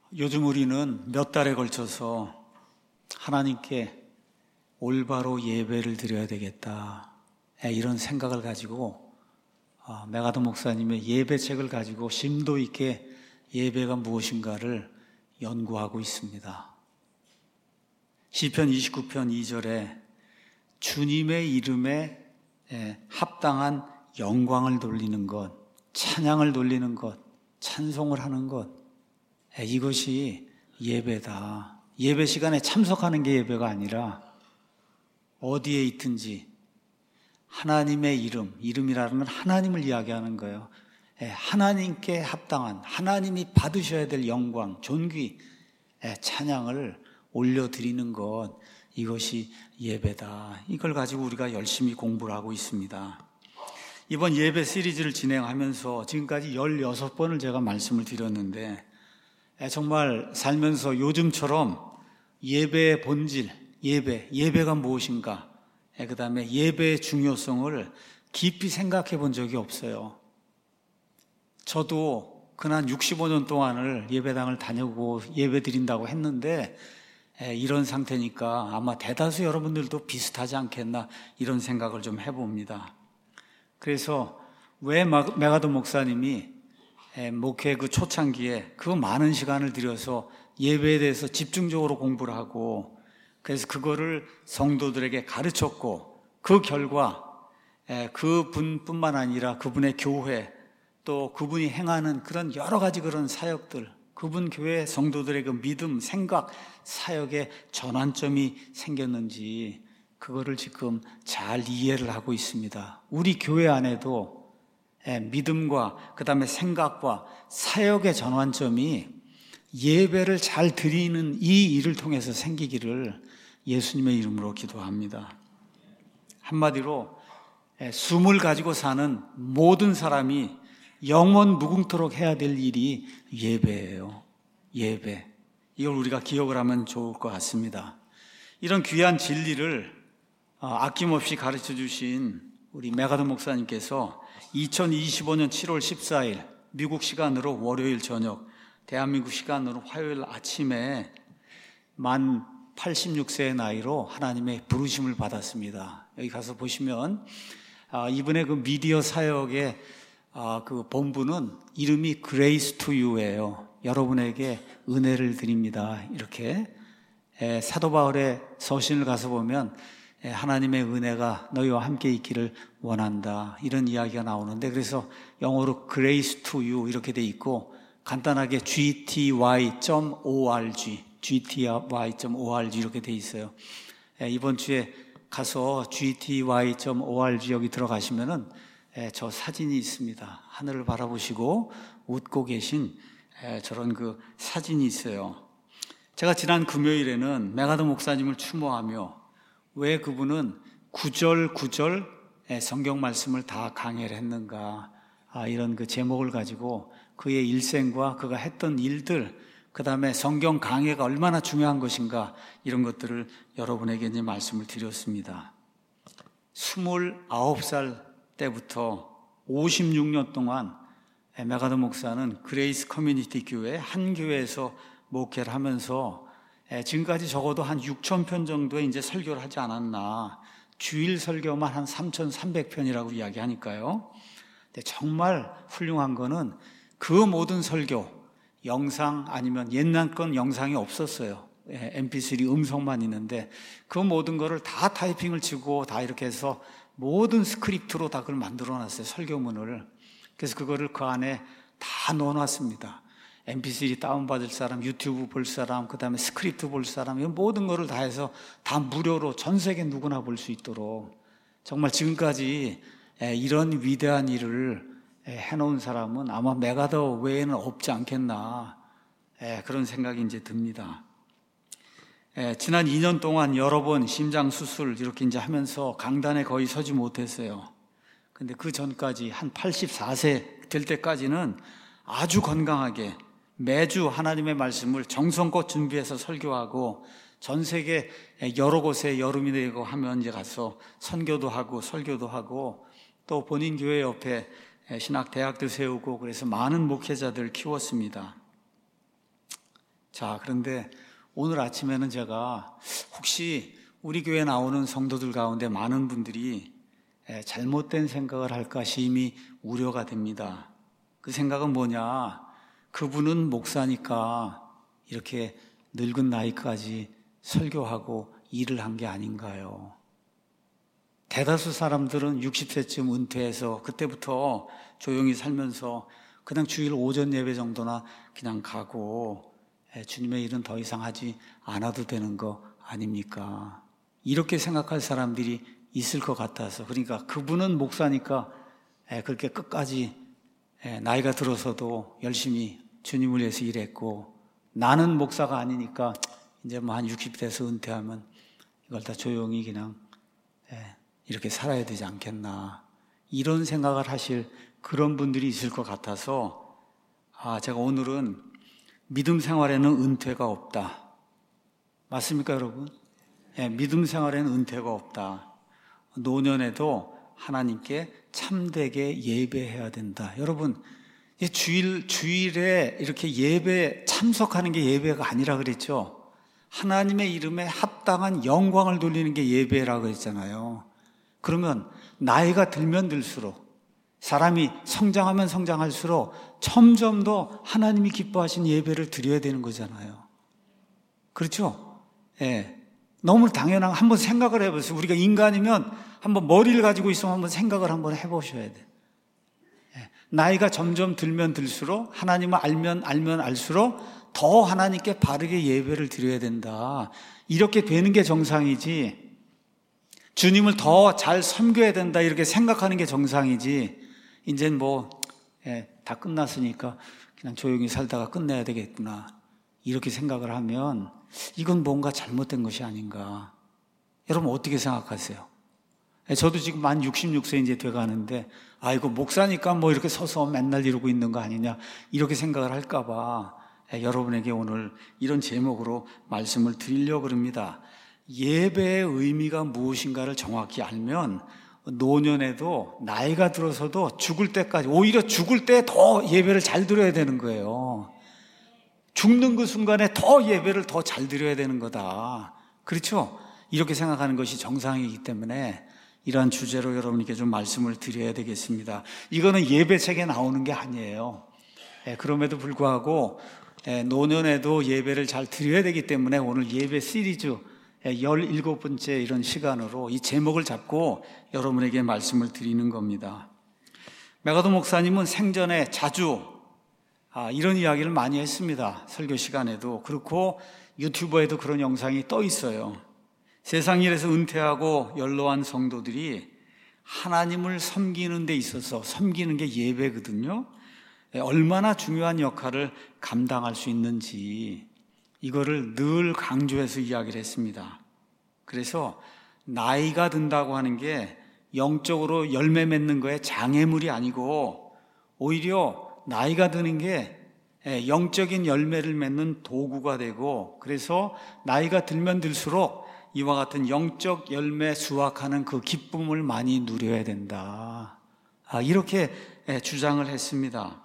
요즘 우리는 몇 달에 걸쳐서 하나님께 올바로 예배를 드려야 되겠다, 이런 생각을 가지고 메가더 목사님의 예배책을 가지고 심도 있게 예배가 무엇인가를 연구하고 있습니다. 시편 29편 2절에 주님의 이름에 합당한 영광을 돌리는 것, 찬양을 돌리는 것, 찬송을 하는 것, 이것이 예배다. 예배 시간에 참석하는 게 예배가 아니라 어디에 있든지 하나님의 이름이라는 건 하나님을 이야기하는 거예요. 하나님께 합당한, 하나님이 받으셔야 될 영광, 존귀, 찬양을 올려드리는 것, 이것이 예배다. 이걸 가지고 우리가 열심히 공부를 하고 있습니다. 이번 예배 시리즈를 진행하면서 지금까지 16번을 제가 말씀을 드렸는데, 정말 살면서 요즘처럼 예배의 본질, 예배가 무엇인가, 그 다음에 예배의 중요성을 깊이 생각해 본 적이 없어요. 저도 그난 65년 동안을 예배당을 다니고 예배 드린다고 했는데, 이런 상태니까 아마 대다수 여러분들도 비슷하지 않겠나, 이런 생각을 좀 해봅니다. 그래서 왜 메가더 목사님이 목회 그 초창기에 그 많은 시간을 들여서 예배에 대해서 집중적으로 공부를 하고, 그래서 그거를 성도들에게 가르쳤고, 그 결과 그분뿐만 아니라 그분의 교회, 또 그분이 행하는 그런 여러 가지 그런 사역들, 그분 교회 성도들의 그 믿음, 생각, 사역의 전환점이 생겼는지, 그거를 지금 잘 이해를 하고 있습니다. 우리 교회 안에도 믿음과 그 다음에 생각과 사역의 전환점이 예배를 잘 드리는 이 일을 통해서 생기기를 예수님의 이름으로 기도합니다. 한마디로 숨을 가지고 사는 모든 사람이 영원 무궁토록 해야 될 일이 예배예요. 예배. 이걸 우리가 기억을 하면 좋을 것 같습니다. 이런 귀한 진리를 아낌없이 가르쳐 주신 우리 메가더 목사님께서 2025년 7월 14일 미국 시간으로 월요일 저녁, 대한민국 시간으로 화요일 아침에 만 86세의 나이로 하나님의 부르심을 받았습니다. 여기 가서 보시면 이분의 그 미디어 사역의 그 본부는 이름이 Grace to You예요. 여러분에게 은혜를 드립니다. 이렇게 사도 바울의 서신을 가서 보면 하나님의 은혜가 너희와 함께 있기를 원한다, 이런 이야기가 나오는데, 그래서 영어로 Grace to You 이렇게 돼 있고, 간단하게 gty.org 이렇게 돼 있어요. 이번 주에 가서 gty.org 여기 들어가시면은 저 사진이 있습니다. 하늘을 바라보시고 웃고 계신 저런 그 사진이 있어요. 제가 지난 금요일에는 메가더 목사님을 추모하며, 왜 그분은 구절 성경 말씀을 다 강해를 했는가, 이런 그 제목을 가지고 그의 일생과 그가 했던 일들, 그 다음에 성경 강해가 얼마나 중요한 것인가, 이런 것들을 여러분에게 이제 말씀을 드렸습니다. 29살 때부터 56년 동안 메가더 목사는 그레이스 커뮤니티 교회 한 교회에서 목회를 하면서 지금까지 적어도 한 6,000편 정도의 이제 설교를 하지 않았나. 주일 설교만 한 3,300편이라고 이야기하니까요. 근데 정말 훌륭한 거는 그 모든 설교, 영상 아니면 옛날 건 영상이 없었어요. mp3 음성만 있는데 그 모든 거를 다 타이핑을 치고 다 이렇게 해서 모든 스크립트로 다 그걸 만들어 놨어요. 설교문을. 그래서 그거를 그 안에 다 넣어놨습니다. mp3 다운받을 사람, 유튜브 볼 사람, 그 다음에 스크립트 볼 사람, 이런 모든 거를 다 해서 다 무료로 전 세계 누구나 볼 수 있도록, 정말 지금까지 이런 위대한 일을 해놓은 사람은 아마 메가더 외에는 없지 않겠나, 그런 생각이 이제 듭니다. 지난 2년 동안 여러 번 심장 수술 이렇게 이제 하면서 강단에 거의 서지 못했어요. 근데 그 전까지 한 84세 될 때까지는 아주 건강하게 매주 하나님의 말씀을 정성껏 준비해서 설교하고, 전 세계 여러 곳에 여름이 되고 하면 이제 가서 선교도 하고 설교도 하고, 또 본인 교회 옆에 신학 대학도 세우고, 그래서 많은 목회자들을 키웠습니다. 자, 그런데 오늘 아침에는 제가 혹시 우리 교회 나오는 성도들 가운데 많은 분들이 잘못된 생각을 할까 심히 우려가 됩니다. 그 생각은 뭐냐? 그분은 목사니까 이렇게 늙은 나이까지 설교하고 일을 한 게 아닌가요? 대다수 사람들은 60세쯤 은퇴해서 그때부터 조용히 살면서 그냥 주일 오전 예배 정도나 그냥 가고 주님의 일은 더 이상 하지 않아도 되는 거 아닙니까? 이렇게 생각할 사람들이 있을 것 같아서, 그러니까 그분은 목사니까 그렇게 끝까지 나이가 들어서도 열심히 주님을 위해서 일했고, 나는 목사가 아니니까 이제 뭐 한 60대에서 은퇴하면 이걸 다 조용히 그냥 이렇게 살아야 되지 않겠나, 이런 생각을 하실 그런 분들이 있을 것 같아서 제가 오늘은 믿음 생활에는 은퇴가 없다. 맞습니까, 여러분? 믿음 생활에는 은퇴가 없다. 노년에도 하나님께 참되게 예배해야 된다. 여러분, 주일에 이렇게 예배 참석하는 게 예배가 아니라 그랬죠. 하나님의 이름에 합당한 영광을 돌리는 게 예배라고 그랬잖아요. 그러면 나이가 들면 들수록, 사람이 성장하면 성장할수록 점점 더 하나님이 기뻐하신 예배를 드려야 되는 거잖아요. 그렇죠? 너무 당연한, 한번 생각을 해보세요. 우리가 인간이면 한번 머리를 가지고 있으면 한번 생각을 한번 해보셔야 돼요. 나이가 점점 들면 들수록, 하나님을 알면 알수록 더 하나님께 바르게 예배를 드려야 된다. 이렇게 되는 게 정상이지, 주님을 더 잘 섬겨야 된다 이렇게 생각하는 게 정상이지, 이제는 다 끝났으니까 그냥 조용히 살다가 끝내야 되겠구나 이렇게 생각을 하면 이건 뭔가 잘못된 것이 아닌가. 여러분 어떻게 생각하세요? 저도 지금 만 66세 이제 돼가는데, 이거 목사니까 이렇게 서서 맨날 이러고 있는 거 아니냐 이렇게 생각을 할까봐 여러분에게 오늘 이런 제목으로 말씀을 드리려고 합니다. 예배의 의미가 무엇인가를 정확히 알면 노년에도, 나이가 들어서도 죽을 때까지, 오히려 죽을 때 더 예배를 잘 드려야 되는 거예요. 죽는 그 순간에 더 예배를 더 잘 드려야 되는 거다. 그렇죠? 이렇게 생각하는 것이 정상이기 때문에 이러한 주제로 여러분께 좀 말씀을 드려야 되겠습니다. 이거는 예배책에 나오는 게 아니에요. 그럼에도 불구하고 노년에도 예배를 잘 드려야 되기 때문에 오늘 예배 시리즈 17번째 이런 시간으로 이 제목을 잡고 여러분에게 말씀을 드리는 겁니다. 메가도 목사님은 생전에 자주 이런 이야기를 많이 했습니다. 설교 시간에도 그렇고 유튜버에도 그런 영상이 떠 있어요. 세상 일에서 은퇴하고 연로한 성도들이 하나님을 섬기는 데 있어서, 섬기는 게 예배거든요, 얼마나 중요한 역할을 감당할 수 있는지 이거를 늘 강조해서 이야기를 했습니다. 그래서 나이가 든다고 하는 게 영적으로 열매 맺는 거에 장애물이 아니고, 오히려 나이가 드는 게 영적인 열매를 맺는 도구가 되고, 그래서 나이가 들면 들수록 이와 같은 영적 열매 수확하는 그 기쁨을 많이 누려야 된다. 이렇게 주장을 했습니다.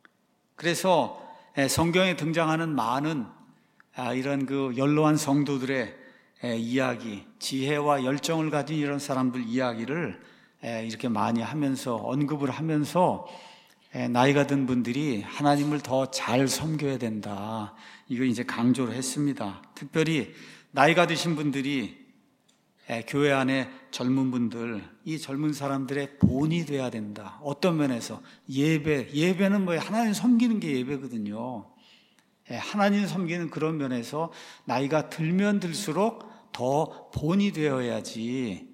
그래서 성경에 등장하는 많은 이런 그 연로한 성도들의 이야기, 지혜와 열정을 가진 이런 사람들 이야기를 이렇게 많이 하면서, 언급을 하면서 나이가 든 분들이 하나님을 더 잘 섬겨야 된다, 이걸 이제 강조를 했습니다. 특별히 나이가 드신 분들이 교회 안에 젊은 분들, 이 젊은 사람들의 본이 돼야 된다. 어떤 면에서 예배는 하나님 섬기는 게 예배거든요. 하나님 섬기는 그런 면에서 나이가 들면 들수록 더 본이 되어야지,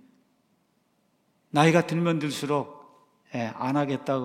나이가 들면 들수록 안 하겠다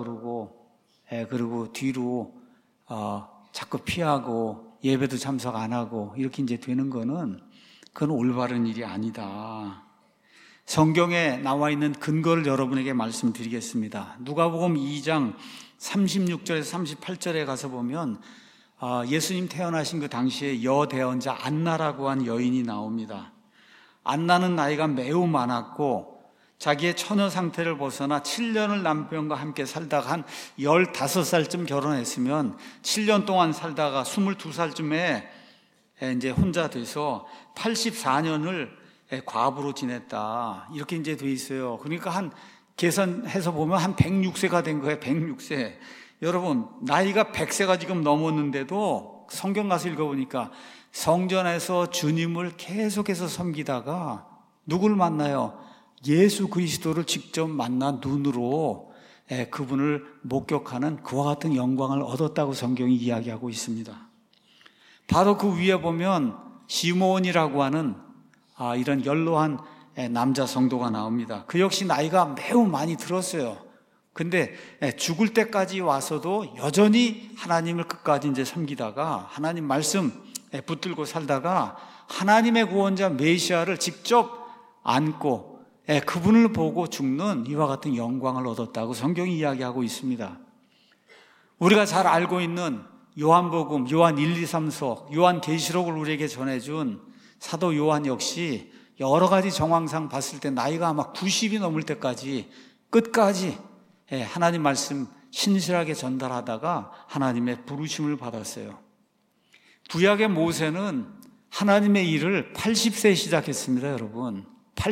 그리고 뒤로 자꾸 피하고 예배도 참석 안 하고 이렇게 이제 되는 거는, 그건 올바른 일이 아니다. 성경에 나와 있는 근거를 여러분에게 말씀드리겠습니다. 누가복음 2장 36절에서 38절에 가서 보면 예수님 태어나신 그 당시에 여대언자 안나라고 한 여인이 나옵니다. 안나는 나이가 매우 많았고 자기의 처녀 상태를 벗어나 7년을 남편과 함께 살다가 한 15살쯤 결혼했으면 7년 동안 살다가 22살쯤에 이제 혼자 돼서 84년을 과부로 지냈다. 이렇게 이제 돼 있어요. 그러니까 한 계산해서 보면 한 106세가 된 거예요. 106세. 여러분, 나이가 100세가 지금 넘었는데도 성경 가서 읽어보니까 성전에서 주님을 계속해서 섬기다가 누굴 만나요? 예수 그리스도를 직접 만나 눈으로 그분을 목격하는 그와 같은 영광을 얻었다고 성경이 이야기하고 있습니다. 바로 그 위에 보면 시므온이라고 하는 이런 연로한 남자 성도가 나옵니다. 그 역시 나이가 매우 많이 들었어요. 근데 죽을 때까지 와서도 여전히 하나님을 끝까지 이제 섬기다가 하나님 말씀 붙들고 살다가 하나님의 구원자 메시아를 직접 안고 그분을 보고 죽는 이와 같은 영광을 얻었다고 성경이 이야기하고 있습니다. 우리가 잘 알고 있는 요한복음, 요한 1, 2, 3서, 요한계시록을 우리에게 전해준 사도 요한 역시 여러 가지 정황상 봤을 때 나이가 아마 90이 넘을 때까지 끝까지 하나님 말씀 신실하게 전달하다가 하나님의 부르심을 받았어요. 구약의 모세는 하나님의 일을 80세에 시작했습니다, 여러분.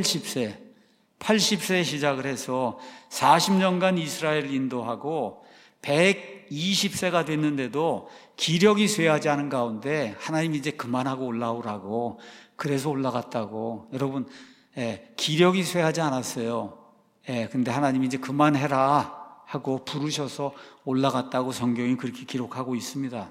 80세에 시작을 해서 40년간 이스라엘을 인도하고 120세가 됐는데도 기력이 쇠하지 않은 가운데 하나님이 이제 그만하고 올라오라고 그래서 올라갔다고. 여러분, 기력이 쇠하지 않았어요. 근데 하나님이 이제 그만해라 하고 부르셔서 올라갔다고 성경이 그렇게 기록하고 있습니다.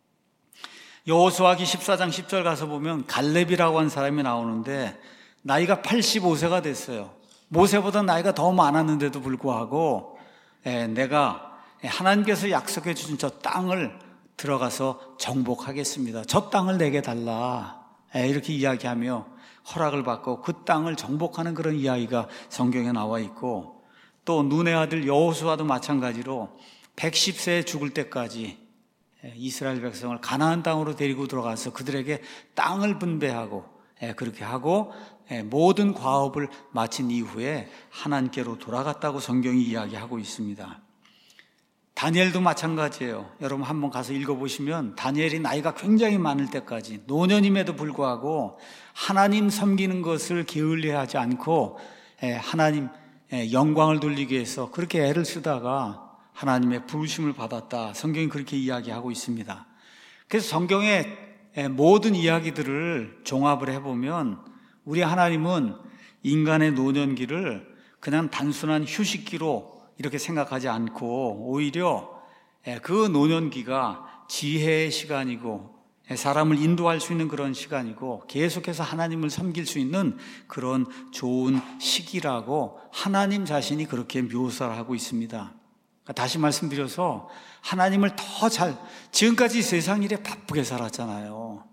여호수아기 14장 10절 가서 보면 갈렙이라고 하는 사람이 나오는데 나이가 85세가 됐어요. 모세보다 나이가 더 많았는데도 불구하고 내가 하나님께서 약속해 주신 저 땅을 들어가서 정복하겠습니다. 저 땅을 내게 달라. 이렇게 이야기하며 허락을 받고 그 땅을 정복하는 그런 이야기가 성경에 나와 있고, 또 눈의 아들 여호수아도 마찬가지로 110세에 죽을 때까지 이스라엘 백성을 가나안 땅으로 데리고 들어가서 그들에게 땅을 분배하고 그렇게 하고 모든 과업을 마친 이후에 하나님께로 돌아갔다고 성경이 이야기하고 있습니다. 다니엘도 마찬가지예요. 여러분 한번 가서 읽어보시면 다니엘이 나이가 굉장히 많을 때까지 노년임에도 불구하고 하나님 섬기는 것을 게을리하지 않고 하나님 영광을 돌리기 위해서 그렇게 애를 쓰다가 하나님의 부르심을 받았다. 성경이 그렇게 이야기하고 있습니다. 그래서 성경의 모든 이야기들을 종합을 해보면 우리 하나님은 인간의 노년기를 그냥 단순한 휴식기로 이렇게 생각하지 않고 오히려 그 노년기가 지혜의 시간이고 사람을 인도할 수 있는 그런 시간이고 계속해서 하나님을 섬길 수 있는 그런 좋은 시기라고 하나님 자신이 그렇게 묘사를 하고 있습니다. 다시 말씀드려서 하나님을 더 지금까지 세상 일에 바쁘게 살았잖아요.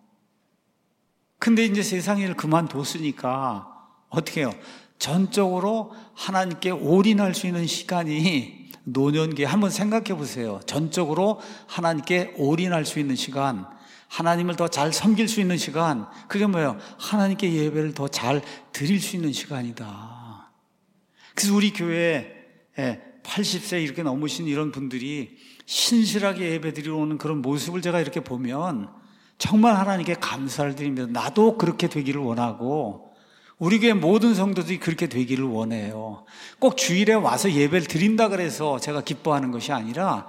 근데 이제 세상 일을 그만뒀으니까 어떻게 해요? 전적으로 하나님께 올인할 수 있는 시간이 노년기에 한번 생각해 보세요. 전적으로 하나님께 올인할 수 있는 시간, 하나님을 더 잘 섬길 수 있는 시간, 그게 뭐예요? 하나님께 예배를 더 잘 드릴 수 있는 시간이다. 그래서 우리 교회에 80세 이렇게 넘으신 이런 분들이 신실하게 예배 드리러 오는 그런 모습을 제가 이렇게 보면 정말 하나님께 감사를 드립니다. 나도 그렇게 되기를 원하고 우리 교회 모든 성도들이 그렇게 되기를 원해요. 꼭 주일에 와서 예배를 드린다 그래서 제가 기뻐하는 것이 아니라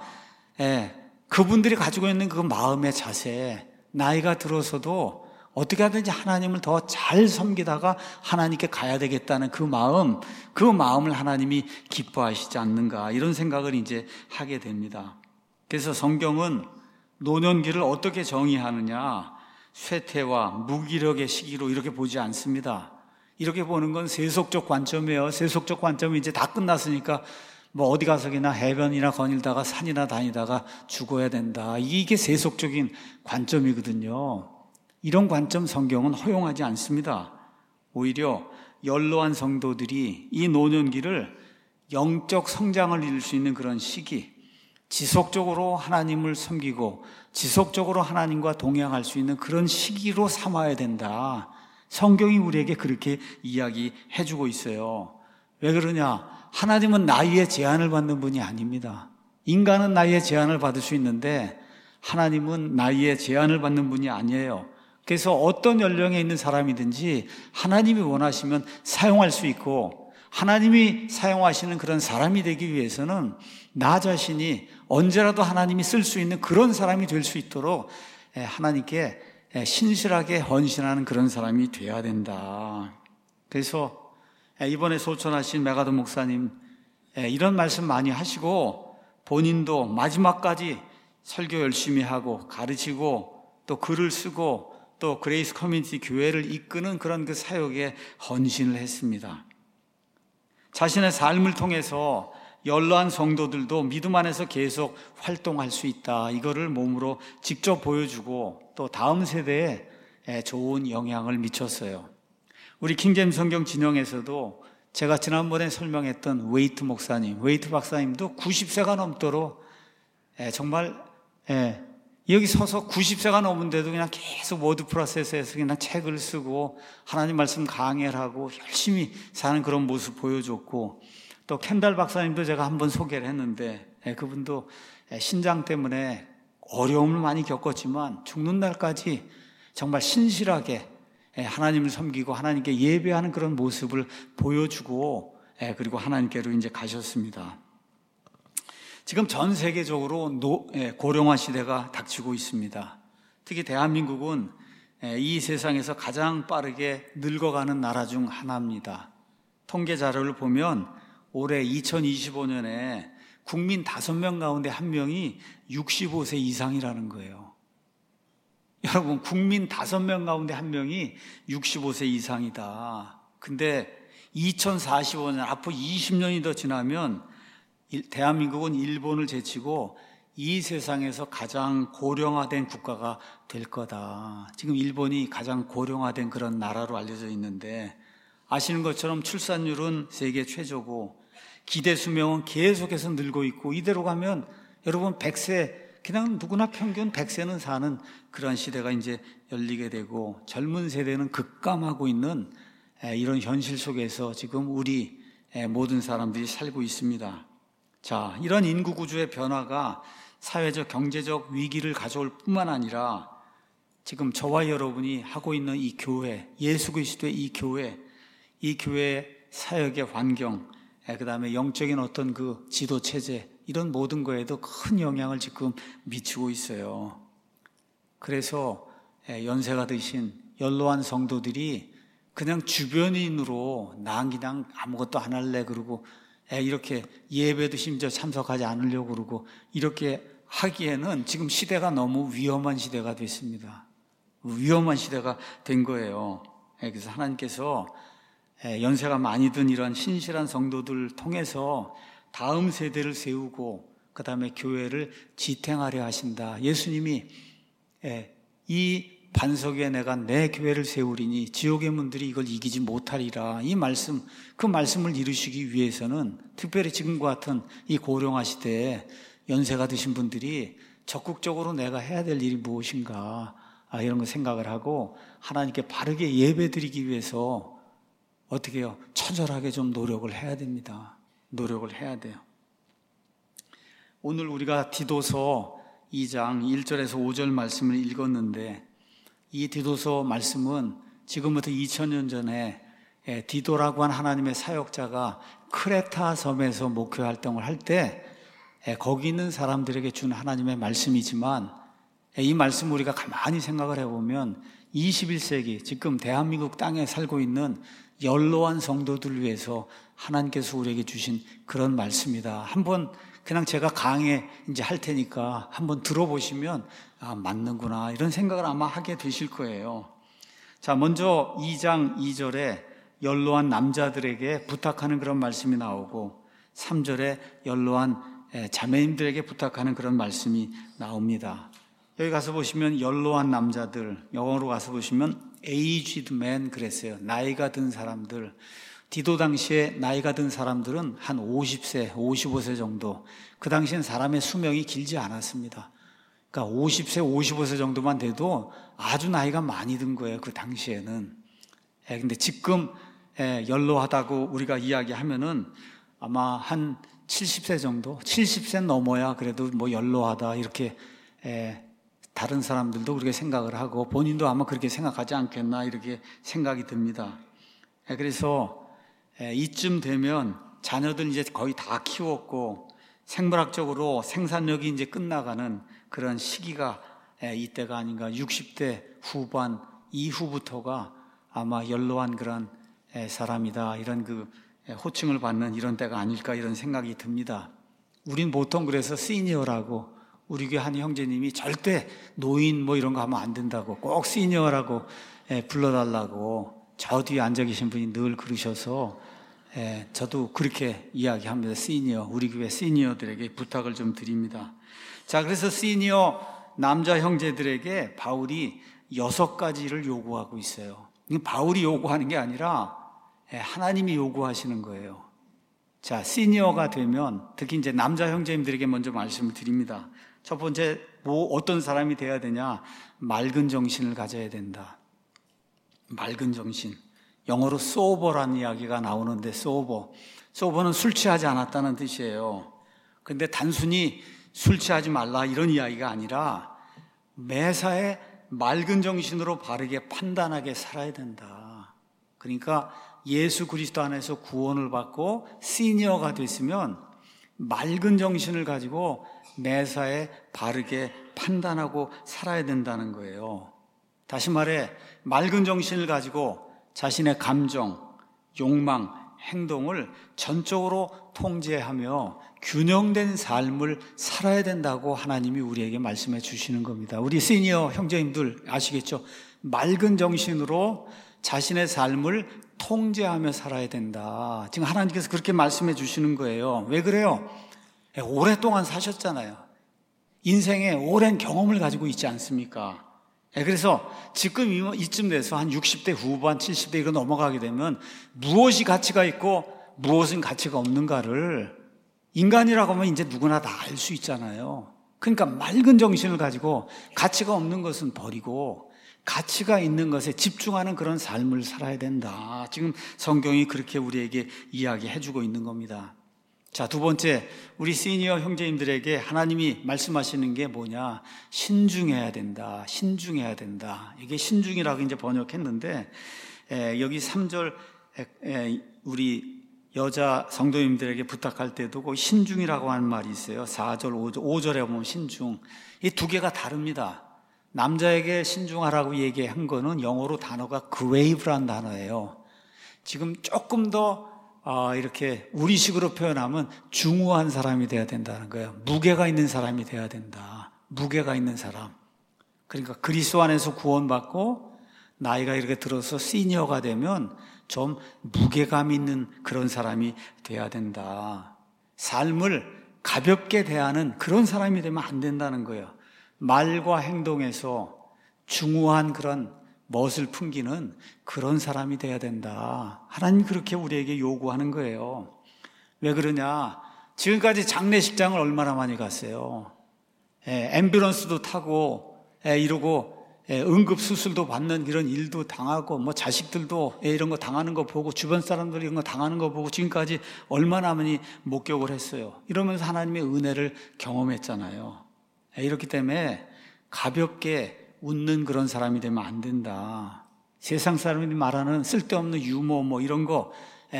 그분들이 가지고 있는 그 마음의 자세, 나이가 들어서도 어떻게 하든지 하나님을 더 잘 섬기다가 하나님께 가야 되겠다는 그 마음을 하나님이 기뻐하시지 않는가, 이런 생각을 이제 하게 됩니다. 그래서 성경은 노년기를 어떻게 정의하느냐, 쇠퇴와 무기력의 시기로 이렇게 보지 않습니다. 이렇게 보는 건 세속적 관점이에요. 세속적 관점이 이제 다 끝났으니까 뭐 어디 가서 그냥 해변이나 거닐다가 산이나 다니다가 죽어야 된다, 이게 세속적인 관점이거든요. 이런 관점 성경은 허용하지 않습니다. 오히려 연로한 성도들이 이 노년기를 영적 성장을 이룰 수 있는 그런 시기, 지속적으로 하나님을 섬기고 지속적으로 하나님과 동행할 수 있는 그런 시기로 삼아야 된다. 성경이 우리에게 그렇게 이야기해 주고 있어요. 왜 그러냐? 하나님은 나이에 제한을 받는 분이 아닙니다. 인간은 나이에 제한을 받을 수 있는데 하나님은 나이에 제한을 받는 분이 아니에요. 그래서 어떤 연령에 있는 사람이든지 하나님이 원하시면 사용할 수 있고, 하나님이 사용하시는 그런 사람이 되기 위해서는 나 자신이 언제라도 하나님이 쓸 수 있는 그런 사람이 될 수 있도록 하나님께 신실하게 헌신하는 그런 사람이 되어야 된다. 그래서 이번에 소천하신 메가더 목사님 이런 말씀 많이 하시고, 본인도 마지막까지 설교 열심히 하고 가르치고 또 글을 쓰고 또 그레이스 커뮤니티 교회를 이끄는 그런 그 사역에 헌신을 했습니다. 자신의 삶을 통해서 연로한 성도들도 믿음 안에서 계속 활동할 수 있다, 이거를 몸으로 직접 보여주고 또 다음 세대에 좋은 영향을 미쳤어요. 우리 킹제임스 성경 진영에서도 제가 지난번에 설명했던 웨이트 목사님, 웨이트 박사님도 90세가 넘도록 정말 여기 서서 90세가 넘은데도 그냥 계속 워드 프로세스에서 그냥 책을 쓰고 하나님 말씀 강해를 하고 열심히 사는 그런 모습 보여줬고, 또 캔달 박사님도 제가 한번 소개를 했는데 그분도 신장 때문에 어려움을 많이 겪었지만 죽는 날까지 정말 신실하게 하나님을 섬기고 하나님께 예배하는 그런 모습을 보여주고 그리고 하나님께로 이제 가셨습니다. 지금 전 세계적으로 고령화 시대가 닥치고 있습니다. 특히 대한민국은 이 세상에서 가장 빠르게 늙어가는 나라 중 하나입니다. 통계 자료를 보면 올해 2025년에 국민 5명 가운데 1명이 65세 이상이라는 거예요. 여러분, 국민 5명 가운데 1명이 65세 이상이다. 근데 2045년, 앞으로 20년이 더 지나면 대한민국은 일본을 제치고 이 세상에서 가장 고령화된 국가가 될 거다. 지금 일본이 가장 고령화된 그런 나라로 알려져 있는데, 아시는 것처럼 출산율은 세계 최저고 기대 수명은 계속해서 늘고 있고, 이대로 가면 여러분 100세, 그냥 누구나 평균 100세는 사는 그런 시대가 이제 열리게 되고, 젊은 세대는 급감하고 있는 이런 현실 속에서 지금 우리 모든 사람들이 살고 있습니다. 자, 이런 인구 구조의 변화가 사회적, 경제적 위기를 가져올 뿐만 아니라 지금 저와 여러분이 하고 있는 이 교회, 예수 그리스도의 이 교회의 사역의 환경, 그 다음에 영적인 어떤 그 지도 체제, 이런 모든 거에도 큰 영향을 지금 미치고 있어요. 그래서 연세가 드신 연로한 성도들이 그냥 주변인으로 난 그냥 아무것도 안 할래 그러고 이렇게 예배도 심지어 참석하지 않으려고 그러고 이렇게 하기에는 지금 시대가 너무 위험한 시대가 됐습니다. 위험한 시대가 된 거예요. 그래서 하나님께서 연세가 많이 든 이런 신실한 성도들을 통해서 다음 세대를 세우고 그 다음에 교회를 지탱하려 하신다. 예수님이 이 반석 위에 내가 내 교회를 세우리니 지옥의 문들이 이걸 이기지 못하리라. 이 말씀, 그 말씀을 이루시기 위해서는 특별히 지금과 같은 이 고령화 시대에 연세가 드신 분들이 적극적으로 내가 해야 될 일이 무엇인가, 이런 거 생각을 하고 하나님께 바르게 예배드리기 위해서 어떻게 해요? 처절하게 좀 노력을 해야 됩니다. 노력을 해야 돼요. 오늘 우리가 디도서 2장 1절에서 5절 말씀을 읽었는데, 이 디도서 말씀은 지금부터 2000년 전에 디도라고 한 하나님의 사역자가 크레타 섬에서 목회 활동을 할 때 거기 있는 사람들에게 준 하나님의 말씀이지만, 이 말씀을 우리가 가만히 생각을 해보면 21세기 지금 대한민국 땅에 살고 있는 연로한 성도들을 위해서 하나님께서 우리에게 주신 그런 말씀이다. 한번 그냥 제가 강의 이제 할 테니까 한번 들어보시면 맞는구나, 이런 생각을 아마 하게 되실 거예요. 자, 먼저 2장 2절에 연로한 남자들에게 부탁하는 그런 말씀이 나오고 3절에 연로한 자매님들에게 부탁하는 그런 말씀이 나옵니다. 여기 가서 보시면 연로한 남자들, 영어로 가서 보시면 aged men 그랬어요. 나이가 든 사람들. 디도 당시에 나이가 든 사람들은 한 50세, 55세 정도. 그 당시엔 사람의 수명이 길지 않았습니다. 그러니까 50세, 55세 정도만 돼도 아주 나이가 많이 든 거예요, 그 당시에는. 근데 지금 연로하다고 우리가 이야기하면은 아마 한 70세 정도, 70세 넘어야 그래도 뭐 연로하다 이렇게 다른 사람들도 그렇게 생각을 하고 본인도 아마 그렇게 생각하지 않겠나 이렇게 생각이 듭니다. 그래서 이쯤 되면 자녀들 이제 거의 다 키웠고 생물학적으로 생산력이 이제 끝나가는 그런 시기가 이때가 아닌가. 60대 후반 이후부터가 아마 연로한 그런 사람이다, 이런 그 호칭을 받는 이런 때가 아닐까 이런 생각이 듭니다. 우린 보통 그래서 시니어라고, 우리 교회 한 형제님이 절대 노인 뭐 이런 거 하면 안 된다고 꼭 시니어라고 불러달라고 저 뒤에 앉아 계신 분이 늘 그러셔서 저도 그렇게 이야기합니다. 시니어, 우리 교회 시니어들에게 부탁을 좀 드립니다. 자, 그래서 시니어 남자 형제들에게 바울이 6가지를 요구하고 있어요. 바울이 요구하는 게 아니라 하나님이 요구하시는 거예요. 자, 시니어가 되면 특히 이제 남자 형제님들에게 먼저 말씀을 드립니다. 첫 번째, 어떤 사람이 돼야 되냐? 맑은 정신을 가져야 된다. 맑은 정신. 영어로 sober라는 이야기가 나오는데 sober는 술 취하지 않았다는 뜻이에요. 근데 단순히 술 취하지 말라 이런 이야기가 아니라 매사에 맑은 정신으로 바르게 판단하게 살아야 된다. 그러니까 예수 그리스도 안에서 구원을 받고 시니어가 됐으면 맑은 정신을 가지고 매사에 바르게 판단하고 살아야 된다는 거예요. 다시 말해 맑은 정신을 가지고 자신의 감정, 욕망, 행동을 전적으로 통제하며 균형된 삶을 살아야 된다고 하나님이 우리에게 말씀해 주시는 겁니다. 우리 시니어 형제님들 아시겠죠? 맑은 정신으로 자신의 삶을 통제하며 살아야 된다. 지금 하나님께서 그렇게 말씀해 주시는 거예요. 왜 그래요? 오랫동안 사셨잖아요. 인생에 오랜 경험을 가지고 있지 않습니까? 그래서 지금 이쯤 돼서 한 60대 후반, 70대 이거 넘어가게 되면 무엇이 가치가 있고 무엇은 가치가 없는가를 인간이라고 하면 이제 누구나 다 알 수 있잖아요. 그러니까 맑은 정신을 가지고 가치가 없는 것은 버리고 가치가 있는 것에 집중하는 그런 삶을 살아야 된다. 지금 성경이 그렇게 우리에게 이야기해주고 있는 겁니다. 자, 두 번째, 우리 시니어 형제님들에게 하나님이 말씀하시는 게 뭐냐? 신중해야 된다. 신중해야 된다. 이게 신중이라고 이제 번역했는데, 여기 3절, 우리 여자 성도님들에게 부탁할 때도 그 신중이라고 하는 말이 있어요. 4절, 5절에 보면 신중. 이 두 개가 다릅니다. 남자에게 신중하라고 얘기한 거는 영어로 단어가 grave라는 단어예요. 지금 조금 더 이렇게 우리식으로 표현하면 중후한 사람이 돼야 된다는 거예요. 무게가 있는 사람이 돼야 된다. 무게가 있는 사람. 그러니까 그리스도 안에서 구원받고 나이가 이렇게 들어서 시니어가 되면 좀 무게감 있는 그런 사람이 돼야 된다. 삶을 가볍게 대하는 그런 사람이 되면 안 된다는 거예요. 말과 행동에서 중후한 그런 멋을 풍기는 그런 사람이 돼야 된다. 하나님이 그렇게 우리에게 요구하는 거예요. 왜 그러냐? 지금까지 장례식장을 얼마나 많이 갔어요. 앰뷸런스도 타고 이러고 응급수술도 받는 이런 일도 당하고 뭐 자식들도 이런 거 당하는 거 보고 주변 사람들이 이런 거 당하는 거 보고 지금까지 얼마나 많이 목격을 했어요. 이러면서 하나님의 은혜를 경험했잖아요. 이렇기 때문에 가볍게 웃는 그런 사람이 되면 안 된다. 세상 사람들이 말하는 쓸데없는 유머 뭐 이런 거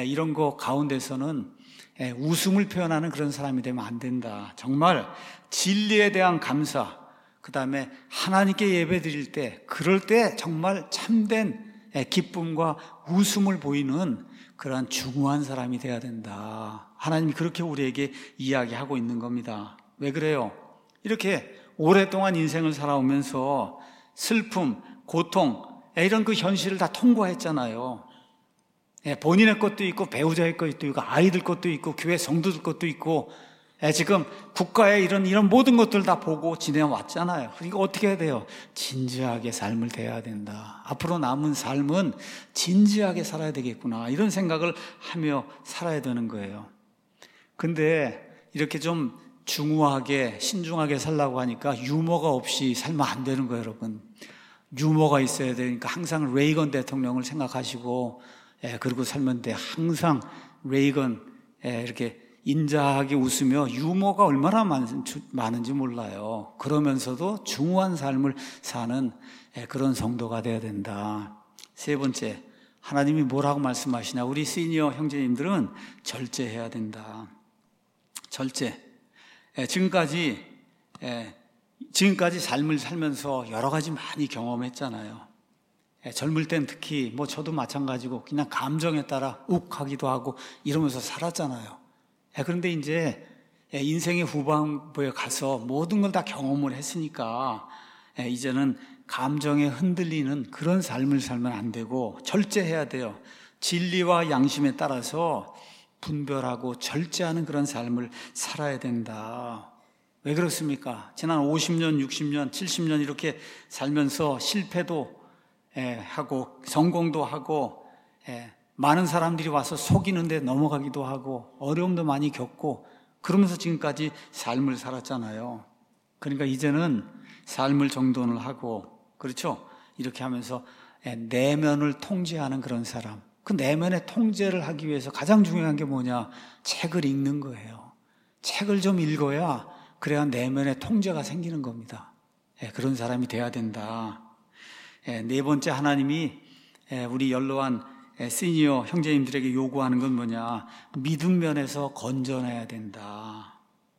가운데서는 웃음을 표현하는 그런 사람이 되면 안 된다. 정말 진리에 대한 감사, 그 다음에 하나님께 예배 드릴 때, 그럴 때 정말 참된 기쁨과 웃음을 보이는 그러한 중후한 사람이 돼야 된다. 하나님이 그렇게 우리에게 이야기하고 있는 겁니다. 왜 그래요? 이렇게 오랫동안 인생을 살아오면서 슬픔, 고통, 이런 그 현실을 다 통과했잖아요. 본인의 것도 있고, 배우자의 것도 있고, 아이들 것도 있고, 교회 성도들 것도 있고, 지금 국가의 이런 모든 것들 다 보고 지내왔잖아요. 그러니까 어떻게 해야 돼요? 진지하게 삶을 대해야 된다. 앞으로 남은 삶은 진지하게 살아야 되겠구나. 이런 생각을 하며 살아야 되는 거예요. 근데 이렇게 좀 중후하게 신중하게 살라고 하니까 유머가 없이 살면 안 되는 거예요, 여러분. 유머가 있어야 되니까 항상 레이건 대통령을 생각하시고 그리고 살면 돼. 항상 레이건 이렇게 인자하게 웃으며 유머가 얼마나 많은지 몰라요. 그러면서도 중후한 삶을 사는 그런 성도가 되어야 된다. 세 번째, 하나님이 뭐라고 말씀하시냐? 우리 시니어 형제님들은 절제해야 된다. 절제. 지금까지 삶을 살면서 여러 가지 많이 경험했잖아요. 젊을 땐 특히 저도 마찬가지고 그냥 감정에 따라 욱하기도 하고 이러면서 살았잖아요. 그런데 이제 인생의 후반부에 가서 모든 걸 다 경험을 했으니까 이제는 감정에 흔들리는 그런 삶을 살면 안 되고 절제해야 돼요. 진리와 양심에 따라서 분별하고 절제하는 그런 삶을 살아야 된다. 왜 그렇습니까? 지난 50년, 60년, 70년 이렇게 살면서 실패도 하고 성공도 하고 많은 사람들이 와서 속이는데 넘어가기도 하고 어려움도 많이 겪고 그러면서 지금까지 삶을 살았잖아요. 그러니까 이제는 삶을 정돈을 하고, 그렇죠? 이렇게 하면서 내면을 통제하는 그런 사람. 그 내면의 통제를 하기 위해서 가장 중요한 게 뭐냐? 책을 읽는 거예요. 책을 좀 읽어야 그래야 내면의 통제가 생기는 겁니다. 그런 사람이 돼야 된다. 네 번째, 하나님이 우리 연로한 시니어 형제님들에게 요구하는 건 뭐냐? 믿음 면에서 건전해야 된다.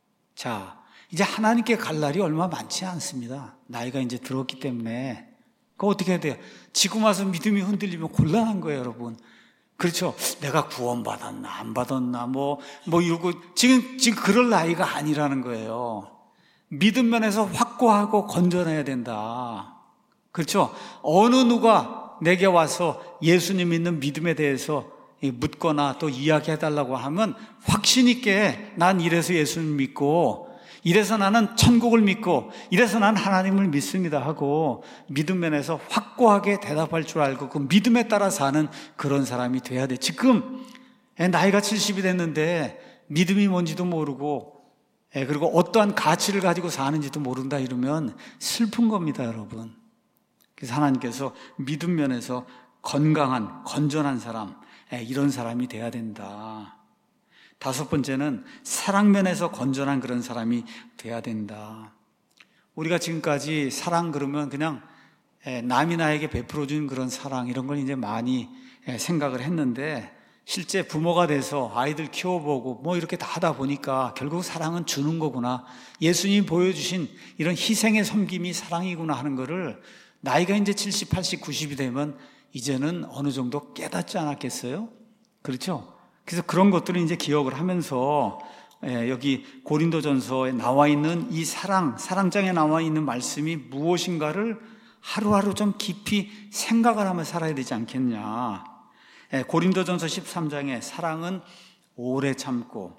자, 이제 하나님께 갈 날이 얼마 많지 않습니다. 나이가 이제 들었기 때문에. 그거 어떻게 해야 돼요? 지금 와서 믿음이 흔들리면 곤란한 거예요, 여러분. 그렇죠? 내가 구원받았나, 안 받았나, 이러고, 지금 그럴 나이가 아니라는 거예요. 믿음 면에서 확고하고 건전해야 된다. 그렇죠? 어느 누가 내게 와서 예수님 믿는 믿음에 대해서 묻거나 또 이야기해달라고 하면 확신 있게 난 이래서 예수님 믿고 이래서 나는 천국을 믿고 이래서 난 하나님을 믿습니다 하고 믿음 면에서 확고하게 대답할 줄 알고 그 믿음에 따라 사는 그런 사람이 돼야 돼. 지금 나이가 70이 됐는데 믿음이 뭔지도 모르고 그리고 어떠한 가치를 가지고 사는지도 모른다 이러면 슬픈 겁니다, 여러분. 그래서 하나님께서 믿음 면에서 건강한, 건전한 사람, 이런 사람이 돼야 된다. 다섯 번째는 사랑 면에서 건전한 그런 사람이 돼야 된다. 우리가 지금까지 사랑 그러면 그냥 남이 나에게 베풀어준 그런 사랑 이런 걸 이제 많이 생각을 했는데 실제 부모가 돼서 아이들 키워보고 이렇게 다 하다 보니까 결국 사랑은 주는 거구나. 예수님이 보여주신 이런 희생의 섬김이 사랑이구나 하는 거를 나이가 이제 70, 80, 90이 되면 이제는 어느 정도 깨닫지 않았겠어요? 그렇죠? 그래서 그런 것들을 이제 기억을 하면서 여기 고린도전서에 나와 있는 이 사랑장에 나와 있는 말씀이 무엇인가를 하루하루 좀 깊이 생각을 하며 살아야 되지 않겠냐. 고린도전서 13장에 사랑은 오래 참고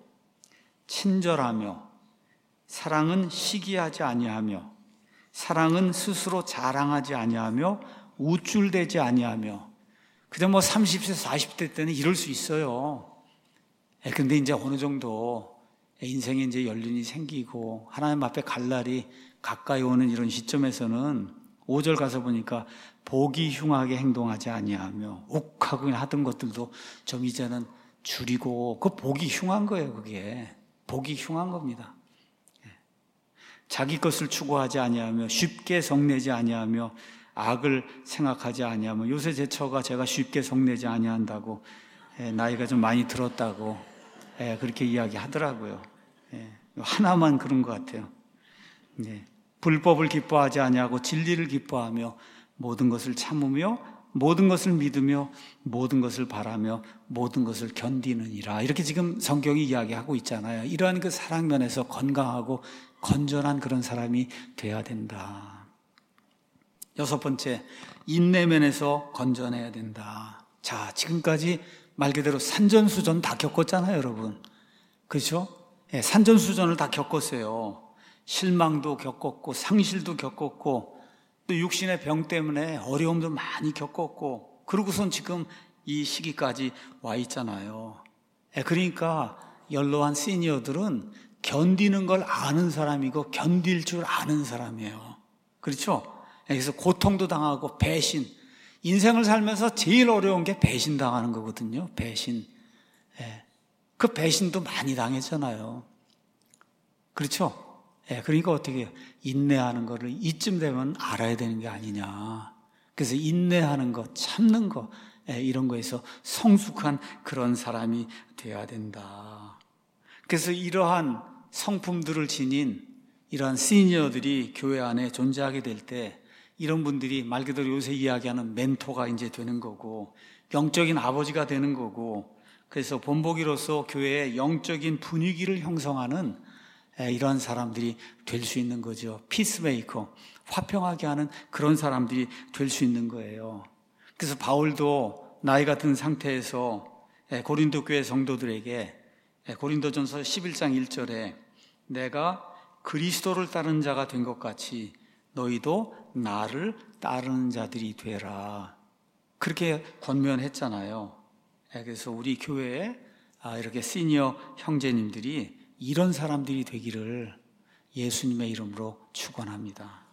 친절하며 사랑은 시기하지 아니하며 사랑은 스스로 자랑하지 아니하며 우쭐대지 아니하며 그저 30세 40대 때는 이럴 수 있어요. 근데 이제 어느 정도 인생에 이제 연륜이 생기고 하나님 앞에 갈 날이 가까이 오는 이런 시점에서는 5절 가서 보니까 보기 흉하게 행동하지 아니하며 욱하고 하던 것들도 좀 이제는 줄이고 그 보기 흉한 거예요. 그게 보기 흉한 겁니다. 자기 것을 추구하지 아니하며 쉽게 성내지 아니하며 악을 생각하지 아니하며 요새 제 처가 제가 쉽게 성내지 아니한다고 나이가 좀 많이 들었다고 그렇게 이야기하더라고요. 하나만 그런 것 같아요. 불법을 기뻐하지 아니하고 진리를 기뻐하며 모든 것을 참으며 모든 것을 믿으며 모든 것을 바라며 모든 것을 견디느니라. 이렇게 지금 성경이 이야기하고 있잖아요. 이러한 그 사랑 면에서 건강하고 건전한 그런 사람이 돼야 된다. 여섯 번째, 인내 면에서 건전해야 된다. 자, 지금까지 말 그대로 산전수전 다 겪었잖아요, 여러분. 그렇죠? 산전수전을 다 겪었어요. 실망도 겪었고 상실도 겪었고 또 육신의 병 때문에 어려움도 많이 겪었고 그러고선 지금 이 시기까지 와 있잖아요. 그러니까 연로한 시니어들은 견디는 걸 아는 사람이고 견딜 줄 아는 사람이에요. 그렇죠? 그래서 고통도 당하고 배신, 인생을 살면서 제일 어려운 게 배신당하는 거거든요. 배신. 그 배신도 많이 당했잖아요. 그렇죠? 그러니까 어떻게 해요? 인내하는 거를 이쯤 되면 알아야 되는 게 아니냐. 그래서 인내하는 것, 참는 것, 이런 거에서 성숙한 그런 사람이 되어야 된다. 그래서 이러한 성품들을 지닌 이러한 시니어들이 교회 안에 존재하게 될 때 이런 분들이 말 그대로 요새 이야기하는 멘토가 이제 되는 거고 영적인 아버지가 되는 거고 그래서 본보기로서 교회의 영적인 분위기를 형성하는 이러한 사람들이 될 수 있는 거죠. 피스메이커, 화평하게 하는 그런 사람들이 될 수 있는 거예요. 그래서 바울도 나이가 든 상태에서 고린도 교회 성도들에게 고린도전서 11장 1절에 내가 그리스도를 따르는 자가 된 것 같이 너희도 나를 따르는 자들이 되라. 그렇게 권면했잖아요. 그래서 우리 교회에 이렇게 시니어 형제님들이 이런 사람들이 되기를 예수님의 이름으로 축원합니다.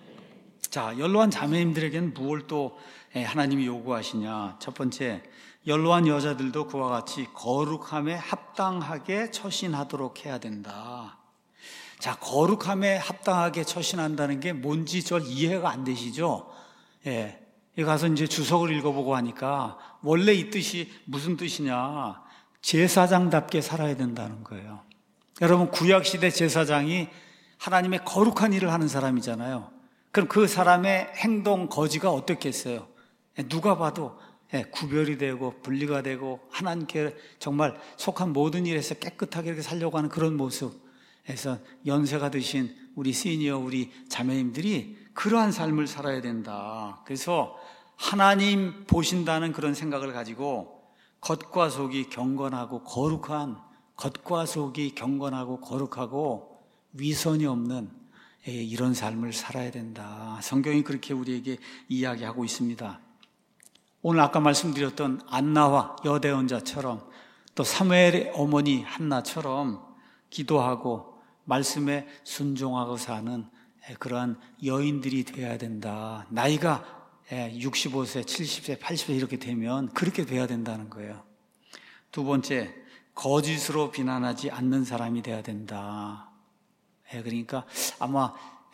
자, 연로한 자매님들에게는 무엇을 또 하나님이 요구하시냐? 첫 번째, 연로한 여자들도 그와 같이 거룩함에 합당하게 처신하도록 해야 된다. 자, 거룩함에 합당하게 처신한다는 게 뭔지 절 이해가 안 되시죠? 여기 가서 이제 주석을 읽어보고 하니까 원래 이 뜻이 무슨 뜻이냐? 제사장답게 살아야 된다는 거예요. 여러분, 구약시대 제사장이 하나님의 거룩한 일을 하는 사람이잖아요. 그럼 그 사람의 행동, 거지가 어떻겠어요? 누가 봐도 구별이 되고 분리가 되고 하나님께 정말 속한 모든 일에서 깨끗하게 이렇게 살려고 하는 그런 모습에서 연세가 드신 우리 시니어, 우리 자매님들이 그러한 삶을 살아야 된다. 그래서 하나님 보신다는 그런 생각을 가지고 겉과 속이 경건하고 거룩한, 겉과 속이 경건하고 거룩하고 위선이 없는 이런 삶을 살아야 된다. 성경이 그렇게 우리에게 이야기하고 있습니다. 오늘 아까 말씀드렸던 안나와 여대언자처럼 또 사무엘의 어머니 한나처럼 기도하고 말씀에 순종하고 사는 그러한 여인들이 되어야 된다. 나이가 65세, 70세, 80세 이렇게 되면 그렇게 돼야 된다는 거예요. 두 번째, 거짓으로 비난하지 않는 사람이 돼야 된다. 그러니까 아마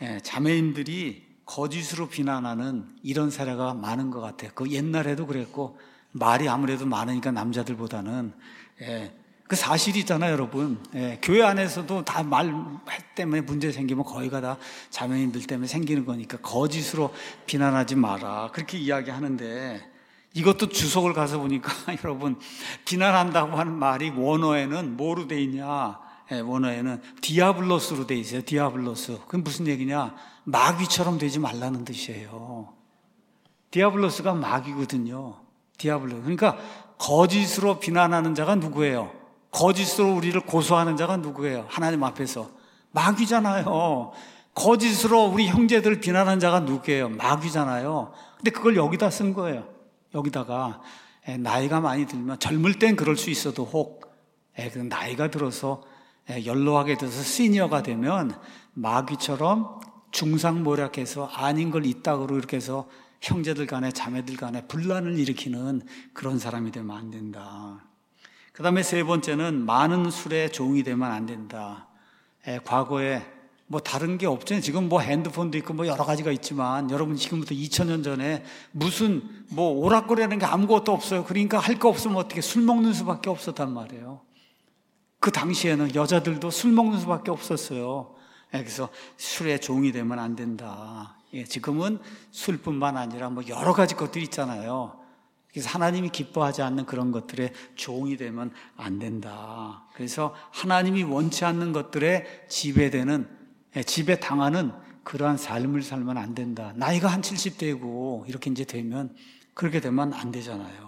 자매님들이 거짓으로 비난하는 이런 사례가 많은 것 같아요. 그 옛날에도 그랬고 말이 아무래도 많으니까 남자들보다는 그 사실이잖아요, 여러분. 교회 안에서도 다 말 때문에 문제 생기면 거의가 다 자매님들 때문에 생기는 거니까 거짓으로 비난하지 마라 그렇게 이야기하는데 이것도 주석을 가서 보니까 여러분 비난한다고 하는 말이 원어에는 뭐로 돼 있냐? 원어에는 디아블로스로 돼 있어요. 디아블로스. 그게 무슨 얘기냐? 마귀처럼 되지 말라는 뜻이에요. 디아블로스가 마귀거든요. 디아블로스. 그러니까 거짓으로 비난하는 자가 누구예요? 거짓으로 우리를 고소하는 자가 누구예요? 하나님 앞에서 마귀잖아요. 거짓으로 우리 형제들을 비난하는 자가 누구예요? 마귀잖아요. 근데 그걸 여기다 쓴 거예요. 여기다가 나이가 많이 들면 젊을 땐 그럴 수 있어도 혹 나이가 들어서 연로하게 돼서 시니어가 되면 마귀처럼 중상모략해서 아닌 걸 이따구로 이렇게 해서 형제들 간에 자매들 간에 분란을 일으키는 그런 사람이 되면 안 된다. 그 다음에 세 번째는 많은 술에 종이 되면 안 된다. 과거에 뭐 다른 게 없잖아요. 지금 뭐 핸드폰도 있고 뭐 여러 가지가 있지만 여러분 지금부터 2000년 전에 무슨 뭐 오락거리라는 게 아무것도 없어요. 그러니까 할 거 없으면 어떻게 술 먹는 수밖에 없었단 말이에요. 그 당시에는 여자들도 술 먹는 수밖에 없었어요. 그래서 술에 종이 되면 안 된다. 지금은 술뿐만 아니라 뭐 여러 가지 것들이 있잖아요. 그래서 하나님이 기뻐하지 않는 그런 것들에 종이 되면 안 된다. 그래서 하나님이 원치 않는 것들에 지배 당하는 그러한 삶을 살면 안 된다. 나이가 한 70대고 이렇게 이제 되면 그렇게 되면 안 되잖아요.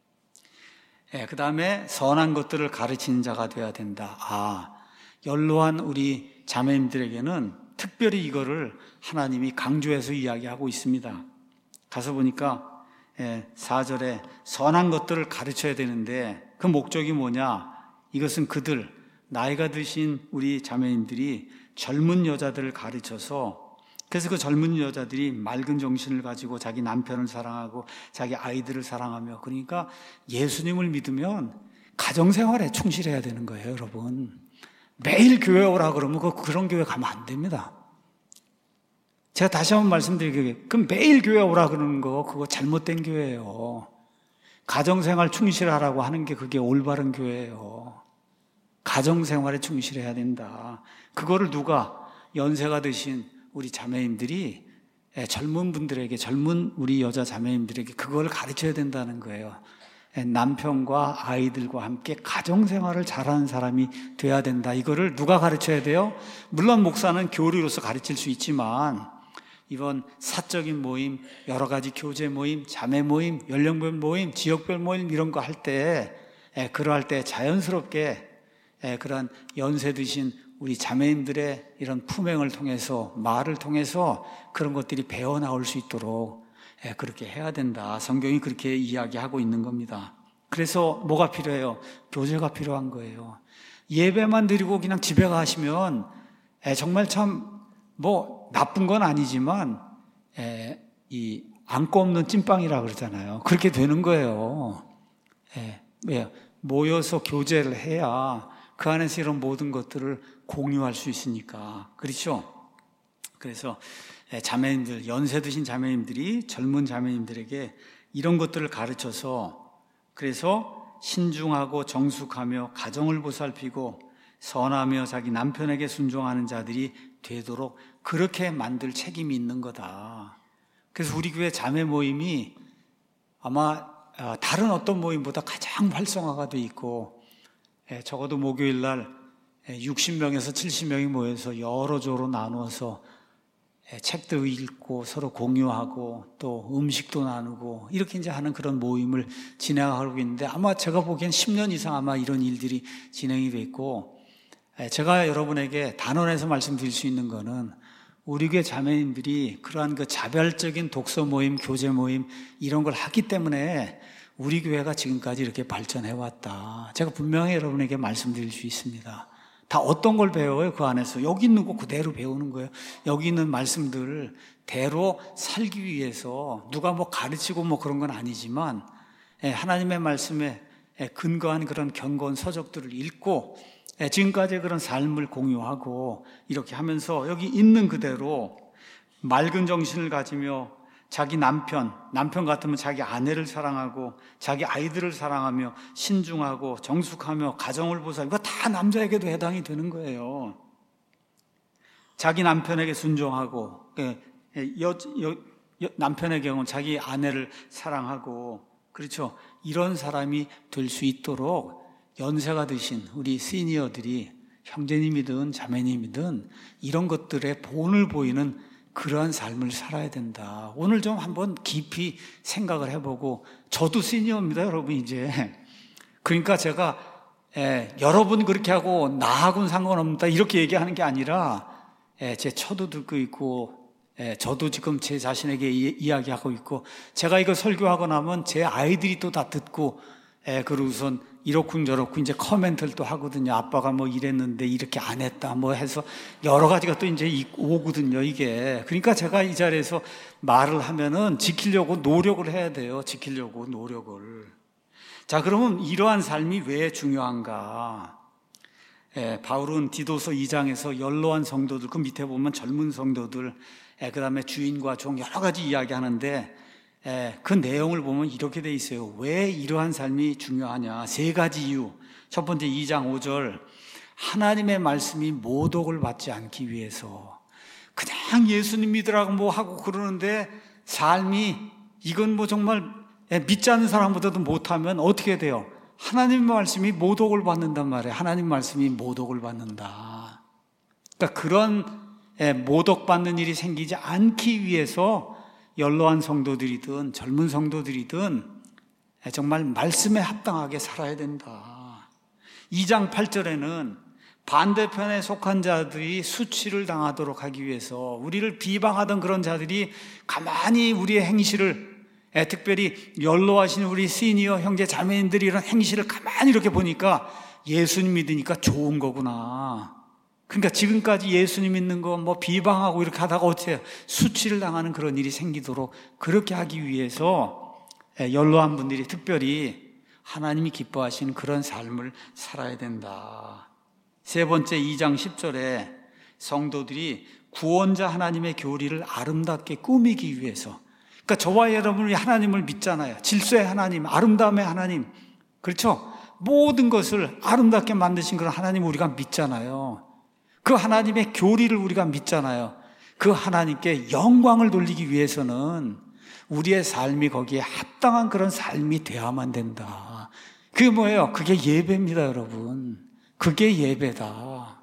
그 다음에 선한 것들을 가르치는 자가 되어야 된다. 연로한 우리 자매님들에게는 특별히 이거를 하나님이 강조해서 이야기하고 있습니다. 가서 보니까 4절에 선한 것들을 가르쳐야 되는데 그 목적이 뭐냐? 이것은 그들, 나이가 드신 우리 자매님들이 젊은 여자들을 가르쳐서 그래서 그 젊은 여자들이 맑은 정신을 가지고 자기 남편을 사랑하고 자기 아이들을 사랑하며 그러니까 예수님을 믿으면 가정생활에 충실해야 되는 거예요, 여러분. 매일 교회 오라 그러면 그런 교회 가면 안 됩니다. 제가 다시 한번 말씀드리게, 그럼 매일 교회 오라 그러는 거, 그거 잘못된 교회예요. 가정생활 충실하라고 하는 게 그게 올바른 교회예요. 가정생활에 충실해야 된다. 그거를 누가 연세가 드신 우리 자매님들이 젊은 분들에게, 젊은 우리 여자 자매님들에게 그걸 가르쳐야 된다는 거예요. 남편과 아이들과 함께 가정생활을 잘하는 사람이 돼야 된다. 이거를 누가 가르쳐야 돼요? 물론 목사는 교리로서 가르칠 수 있지만 이번 사적인 모임, 여러 가지 교제 모임, 자매 모임, 연령별 모임, 지역별 모임 이런 거 할 때, 그러할 때 자연스럽게 그런 연세 드신 우리 자매님들의 이런 품행을 통해서, 말을 통해서 그런 것들이 배어 나올 수 있도록 그렇게 해야 된다. 성경이 그렇게 이야기하고 있는 겁니다. 그래서 뭐가 필요해요? 교제가 필요한 거예요. 예배만 드리고 그냥 집에 가시면 정말 참 나쁜 건 아니지만 이 안고 없는 찐빵이라 그러잖아요. 그렇게 되는 거예요. 모여서 교제를 해야 그 안에서 이런 모든 것들을 공유할 수 있으니까. 그렇죠? 그래서 자매님들, 연세 드신 자매님들이 젊은 자매님들에게 이런 것들을 가르쳐서, 그래서 신중하고 정숙하며 가정을 보살피고 선하며 자기 남편에게 순종하는 자들이 되도록 그렇게 만들 책임이 있는 거다. 그래서 우리 교회 자매 모임이 아마 다른 어떤 모임보다 가장 활성화가 돼 있고, 적어도 목요일 날 60명에서 70명이 모여서 여러 조로 나누어서 책도 읽고 서로 공유하고 또 음식도 나누고 이렇게 이제 하는 그런 모임을 진행하고 있는데, 아마 제가 보기엔 10년 이상 아마 이런 일들이 진행이 돼 있고, 제가 여러분에게 단언해서 말씀드릴 수 있는 거는 우리 교회 자매님들이 그러한 그 자발적인 독서 모임, 교제 모임 이런 걸 하기 때문에 우리 교회가 지금까지 이렇게 발전해 왔다. 제가 분명히 여러분에게 말씀드릴 수 있습니다. 다 어떤 걸 배워요? 그 안에서 여기 있는 거 그대로 배우는 거예요. 여기 있는 말씀들을 대로 살기 위해서 누가 가르치고 그런 건 아니지만 하나님의 말씀에 근거한 그런 견고한 서적들을 읽고 지금까지의 그런 삶을 공유하고 이렇게 하면서 여기 있는 그대로 맑은 정신을 가지며 자기 남편 같으면 자기 아내를 사랑하고 자기 아이들을 사랑하며 신중하고 정숙하며 가정을 보살피고, 이거 다 남자에게도 해당이 되는 거예요. 자기 남편에게 순종하고, 남편의 경우는 자기 아내를 사랑하고, 그렇죠. 이런 사람이 될 수 있도록 연세가 드신 우리 시니어들이, 형제님이든 자매님이든 이런 것들의 본을 보이는 그러한 삶을 살아야 된다. 오늘 좀 한번 깊이 생각을 해보고, 저도 시니어입니다, 여러분, 이제. 그러니까 제가, 여러분 그렇게 하고 나하고는 상관없다, 이렇게 얘기하는 게 아니라, 제 처도 듣고 있고, 저도 지금 제 자신에게 이야기하고 있고, 제가 이거 설교하고 나면 제 아이들이 또 다 듣고, 그러고선 이렇군 저렇군 이제 커멘트를 또 하거든요. 아빠가 이랬는데 이렇게 안 했다 해서 여러 가지가 또 이제 오거든요, 이게. 그러니까 제가 이 자리에서 말을 하면은 지키려고 노력을 해야 돼요. 지키려고 노력을. 자, 그러면 이러한 삶이 왜 중요한가? 바울은 디도서 2장에서 연로한 성도들, 그 밑에 보면 젊은 성도들, 그 다음에 주인과 종 여러 가지 이야기하는데, 그 내용을 보면 이렇게 돼 있어요. 왜 이러한 삶이 중요하냐? 3가지 이유. 첫 번째 2장 5절. 하나님의 말씀이 모독을 받지 않기 위해서. 그냥 예수님 믿으라고 하고 그러는데 삶이 이건 정말 믿지 않는 사람보다도 못하면 어떻게 돼요? 하나님의 말씀이 모독을 받는단 말이에요. 하나님 말씀이 모독을 받는다. 그러니까 그런 모독받는 일이 생기지 않기 위해서 연로한 성도들이든 젊은 성도들이든 정말 말씀에 합당하게 살아야 된다. 2장 8절에는 반대편에 속한 자들이 수치를 당하도록 하기 위해서, 우리를 비방하던 그런 자들이 가만히 우리의 행실을, 특별히 연로하신 우리 시니어 형제 자매님들이 이런 행실을 가만히 이렇게 보니까 예수님 믿으니까 좋은 거구나. 그러니까 지금까지 예수님 믿는 거 비방하고 이렇게 하다가 어떻게 해요? 수치를 당하는 그런 일이 생기도록 그렇게 하기 위해서 연로한 분들이 특별히 하나님이 기뻐하시는 그런 삶을 살아야 된다. 세 번째 2장 10절에 성도들이 구원자 하나님의 교리를 아름답게 꾸미기 위해서, 그러니까 저와 여러분이 하나님을 믿잖아요. 질서의 하나님, 아름다움의 하나님, 그렇죠? 모든 것을 아름답게 만드신 그런 하나님 우리가 믿잖아요. 그 하나님의 교리를 우리가 믿잖아요. 그 하나님께 영광을 돌리기 위해서는 우리의 삶이 거기에 합당한 그런 삶이 되어야만 된다. 그게 뭐예요? 그게 예배입니다, 여러분. 그게 예배다.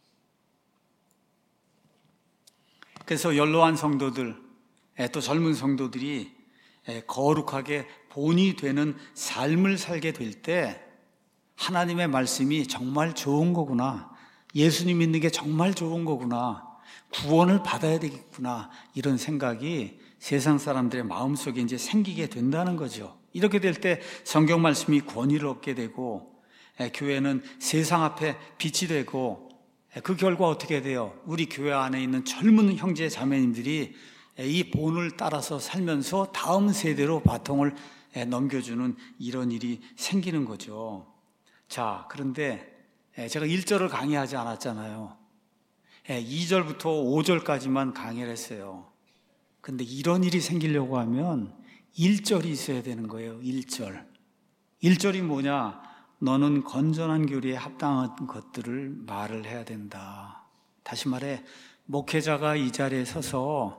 그래서 연로한 성도들, 또 젊은 성도들이 거룩하게 본이 되는 삶을 살게 될 때 하나님의 말씀이 정말 좋은 거구나, 예수님 믿는 게 정말 좋은 거구나, 구원을 받아야 되겠구나, 이런 생각이 세상 사람들의 마음속에 이제 생기게 된다는 거죠. 이렇게 될 때 성경 말씀이 권위를 얻게 되고, 교회는 세상 앞에 빛이 되고, 그 결과 어떻게 돼요? 우리 교회 안에 있는 젊은 형제 자매님들이 이 본을 따라서 살면서 다음 세대로 바통을 넘겨주는 이런 일이 생기는 거죠. 자, 그런데 제가 1절을 강의하지 않았잖아요. 2절부터 5절까지만 강의를 했어요. 근데 이런 일이 생기려고 하면 1절이 있어야 되는 거예요. 1절. 1절이 뭐냐? 너는 건전한 교리에 합당한 것들을 말을 해야 된다. 다시 말해, 목회자가 이 자리에 서서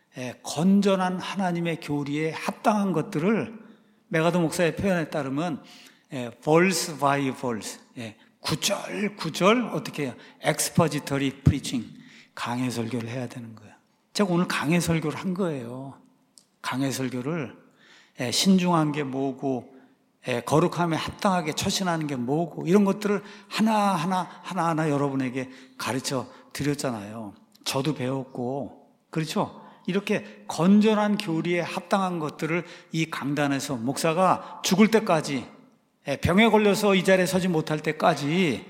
건전한 하나님의 교리에 합당한 것들을, 메가더 목사의 표현에 따르면 verse by verse, 구절 구절 어떻게 해요? expository preaching, 강해 설교를 해야 되는 거예요. 제가 오늘 강해 설교를 한 거예요. 강해 설교를 신중한 게 뭐고, 거룩함에 합당하게 처신하는 게 뭐고, 이런 것들을 하나하나 여러분에게 가르쳐 드렸잖아요. 저도 배웠고, 그렇죠? 이렇게 건전한 교리에 합당한 것들을 이 강단에서 목사가 죽을 때까지, 병에 걸려서 이 자리에 서지 못할 때까지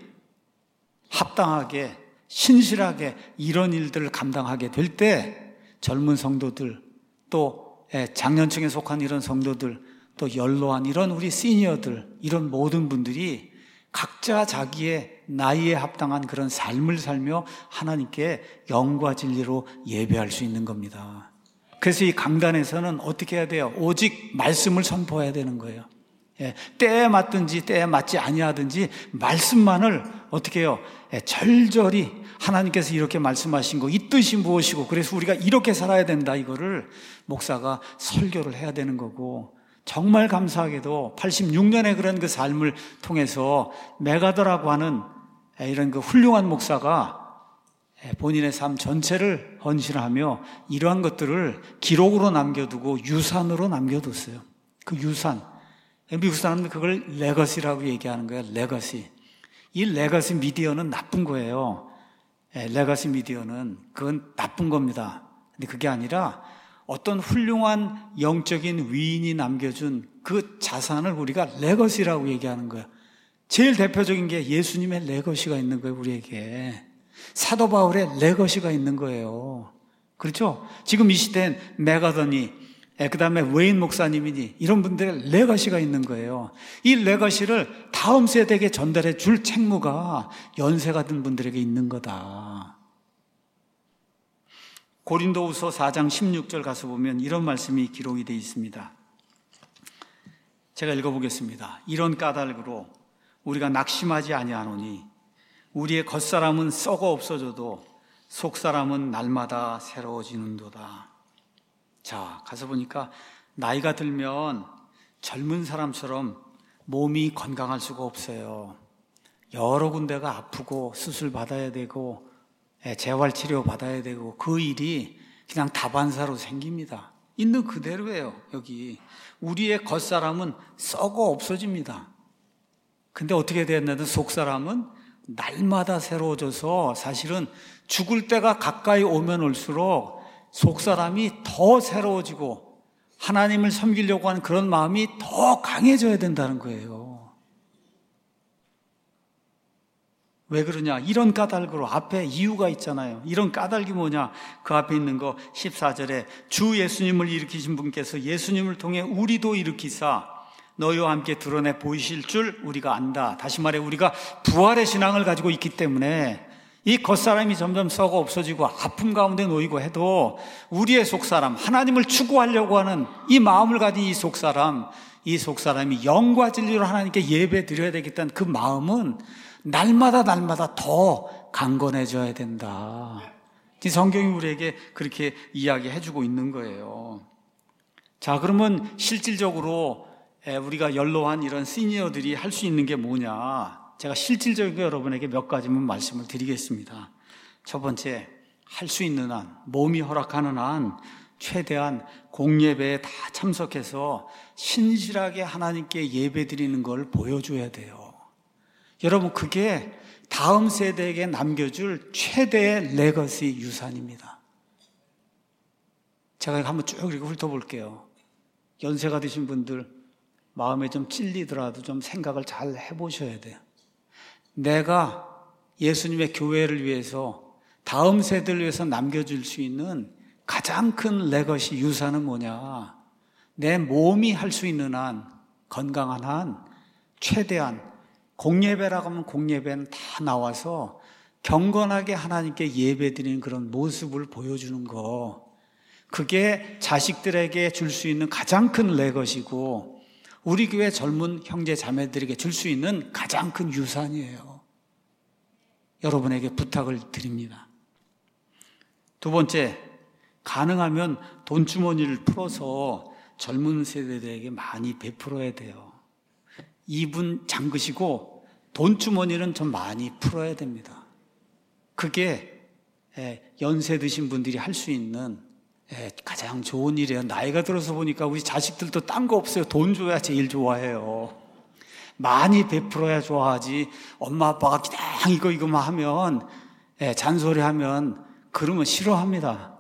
합당하게, 신실하게 이런 일들을 감당하게 될 때 젊은 성도들, 또 장년층에 속한 이런 성도들, 또 연로한 이런 우리 시니어들, 이런 모든 분들이 각자 자기의 나이에 합당한 그런 삶을 살며 하나님께 영과 진리로 예배할 수 있는 겁니다. 그래서 이 강단에서는 어떻게 해야 돼요? 오직 말씀을 선포해야 되는 거예요. 때에 맞든지 때에 맞지 아니하든지 말씀만을 어떻게 해요? 절절히 하나님께서 이렇게 말씀하신 거, 이 뜻이 무엇이고, 그래서 우리가 이렇게 살아야 된다, 이거를 목사가 설교를 해야 되는 거고, 정말 감사하게도 86년에 그런 그 삶을 통해서 메가더라고 하는 이런 그 훌륭한 목사가 본인의 삶 전체를 헌신하며 이러한 것들을 기록으로 남겨두고 유산으로 남겨뒀어요. 그 유산, 미국 사람들 그걸 레거시라고 얘기하는 거예요. 레거시. 이 레거시 미디어는 나쁜 거예요. 레거시 미디어는 그건 나쁜 겁니다. 근데 그게 아니라 어떤 훌륭한 영적인 위인이 남겨준 그 자산을 우리가 레거시라고 얘기하는 거예요. 제일 대표적인 게 예수님의 레거시가 있는 거예요, 우리에게. 사도 바울의 레거시가 있는 거예요. 그렇죠? 지금 이 시대엔 메가더니, 그 다음에 웨인 목사님이니, 이런 분들의 레거시가 있는 거예요. 이 레거시를 다음 세대에게 전달해 줄 책무가 연세가 든 분들에게 있는 거다. 고린도후서 4장 16절 가서 보면 이런 말씀이 기록이 되어 있습니다. 제가 읽어보겠습니다. 이런 까닭으로 우리가 낙심하지 아니하노니 우리의 겉사람은 썩어 없어져도 속사람은 날마다 새로워지는도다. 자, 가서 보니까 나이가 들면 젊은 사람처럼 몸이 건강할 수가 없어요. 여러 군데가 아프고 수술 받아야 되고 재활치료 받아야 되고, 그 일이 그냥 다반사로 생깁니다. 있는 그대로예요. 여기 우리의 겉사람은 썩어 없어집니다. 근데 어떻게 됐냐면 속사람은 날마다 새로워져서 사실은 죽을 때가 가까이 오면 올수록 속사람이 더 새로워지고 하나님을 섬기려고 하는 그런 마음이 더 강해져야 된다는 거예요. 왜 그러냐? 이런 까닭으로 앞에 이유가 있잖아요. 이런 까닭이 뭐냐? 그 앞에 있는 거 14절에 주 예수님을 일으키신 분께서 예수님을 통해 우리도 일으키사 너희와 함께 드러내 보이실 줄 우리가 안다. 다시 말해 우리가 부활의 신앙을 가지고 있기 때문에 이 겉사람이 점점 썩어 없어지고 아픔 가운데 놓이고 해도 우리의 속사람, 하나님을 추구하려고 하는 이 마음을 가진 이 속사람이 영과 진리로 하나님께 예배 드려야 되겠다는 그 마음은 날마다 더 강건해져야 된다. 성경이 우리에게 그렇게 이야기해주고 있는 거예요. 자, 그러면 실질적으로 우리가 연로한 이런 시니어들이 할 수 있는 게 뭐냐? 제가 실질적으로 여러분에게 몇 가지만 말씀을 드리겠습니다. 첫 번째, 할 수 있는 한, 몸이 허락하는 한 최대한 공예배에 다 참석해서 신실하게 하나님께 예배 드리는 걸 보여줘야 돼요. 여러분, 그게 다음 세대에게 남겨줄 최대의 레거시 유산입니다. 제가 한번 쭉 이렇게 훑어볼게요. 연세가 드신 분들 마음에 좀 찔리더라도 좀 생각을 잘 해보셔야 돼요. 내가 예수님의 교회를 위해서 다음 세대를 위해서 남겨줄 수 있는 가장 큰 레거시 유산은 뭐냐? 내 몸이 할 수 있는 한, 건강한 한, 최대한 공예배라고 하면 공예배는 다 나와서 경건하게 하나님께 예배드리는 그런 모습을 보여주는 거, 그게 자식들에게 줄 수 있는 가장 큰 레거시고 우리 교회 젊은 형제 자매들에게 줄 수 있는 가장 큰 유산이에요. 여러분에게 부탁을 드립니다. 두 번째, 가능하면 돈주머니를 풀어서 젊은 세대들에게 많이 베풀어야 돼요. 입은 잠그시고 돈주머니는 좀 많이 풀어야 됩니다. 그게 연세 드신 분들이 할 수 있는 가장 좋은 일이에요. 나이가 들어서 보니까 우리 자식들도 딴 거 없어요. 돈 줘야 제일 좋아해요. 많이 베풀어야 좋아하지. 엄마 아빠가 그냥 이거만 하면, 잔소리하면 그러면 싫어합니다.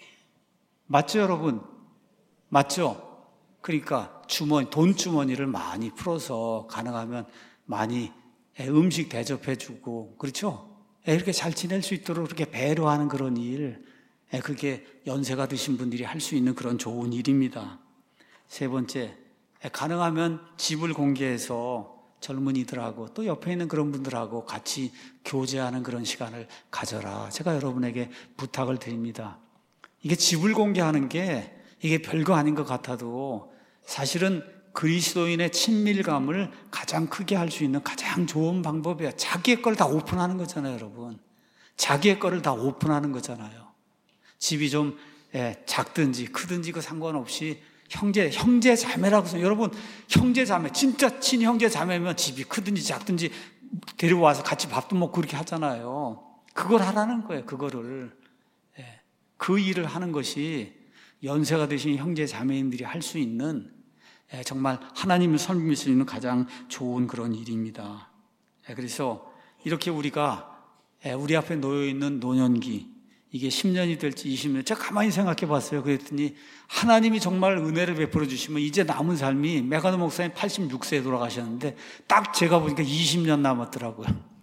맞죠, 여러분? 맞죠? 그러니까 돈 주머니를 많이 풀어서 가능하면 많이 음식 대접해주고, 그렇죠? 이렇게 잘 지낼 수 있도록 그렇게 배려하는 그런 일, 그게 연세가 드신 분들이 할 수 있는 그런 좋은 일입니다. 세 번째, 가능하면 집을 공개해서 젊은이들하고 또 옆에 있는 그런 분들하고 같이 교제하는 그런 시간을 가져라. 제가 여러분에게 부탁을 드립니다. 이게 집을 공개하는 게 이게 별거 아닌 것 같아도 사실은 그리스도인의 친밀감을 가장 크게 할 수 있는 가장 좋은 방법이에요. 자기의 걸 다 오픈하는 거잖아요, 여러분. 자기의 거를 다 오픈하는 거잖아요. 집이 좀 작든지 크든지 그 상관없이 형제 자매라고 해서 여러분 형제 자매 진짜 친형제 자매면 집이 크든지 작든지 데려와서 같이 밥도 먹고 그렇게 하잖아요. 그걸 하라는 거예요. 그거를 그 일을 하는 것이 연세가 드신 형제 자매님들이 할 수 있는 정말 하나님을 섬길 수 있는 가장 좋은 그런 일입니다. 그래서 이렇게 우리가 우리 앞에 놓여 있는 노년기 이게 10년이 될지 20년, 제가 가만히 생각해 봤어요. 그랬더니 하나님이 정말 은혜를 베풀어 주시면 이제 남은 삶이, 메가드 목사님 86세에 돌아가셨는데 딱 제가 보니까 20년 남았더라고요.